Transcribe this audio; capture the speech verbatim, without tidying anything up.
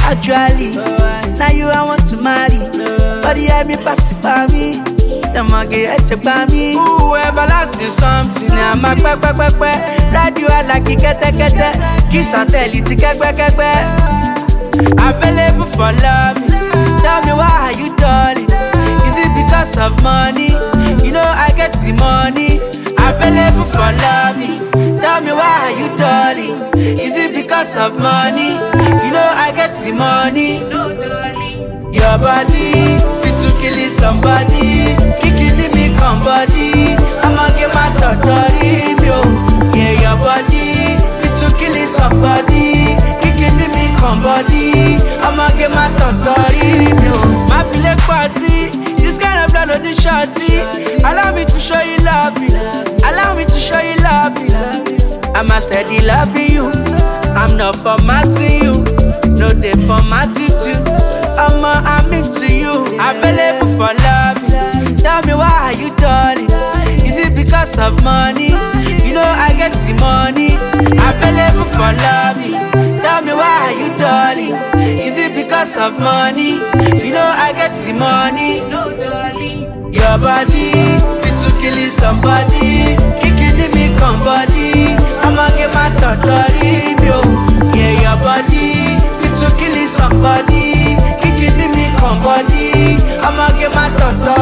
Actually, now you I want to marry. But you have me pass it by me. The monkey head to buy me. Ooh, everlasting something. I'm a quack quack quack quack. Radio I like it, get that, get that. Kiss and tell you to get back, get back. Available for love. Tell me why are you darling? Is it because of money? You know I get the money. Available for love. Tell me why are you darling? Is it because of money? You know I get the money. Your body fit to kill somebody. Kicking me come body. I'ma get my totori, yo. Yeah, your body fit to kill somebody. Kicking me come body. I'ma get my totori, yo. My feel party. This kind of blood on the shorty. Allow me to show you love. Allow me to show you love. I'm a steady loving you. I'm not formatting you. No day formatting too. I'm a, I'm into you. Available for love. Tell me why are you darling? Is it because of money? You know I get the money. Available for love. Tell me why are you darling? Is it because of money? You know I get the money. Your body fit to kill somebody. Kicking me come body. I'ma get my totori, yo. Yeah, your body fit to kill somebody. Kicking me come body. I'ma get my totori.